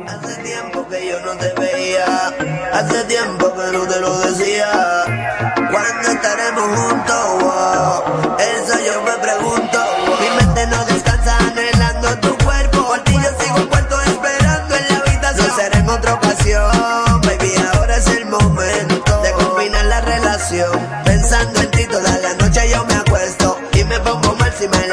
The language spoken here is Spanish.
Hace tiempo que yo no te veía, hace tiempo que no te lo decía. ¿Cuándo estaremos juntos? Wow. Eso yo me pregunto. Mi mente no descansa anhelando tu cuerpo. Por ti yo sigo puesto esperando en la habitación. No será en otra ocasión, baby, ahora es el momento de combinar la relación. Pensando en ti toda la noche yo me acuesto y me pongo mal si me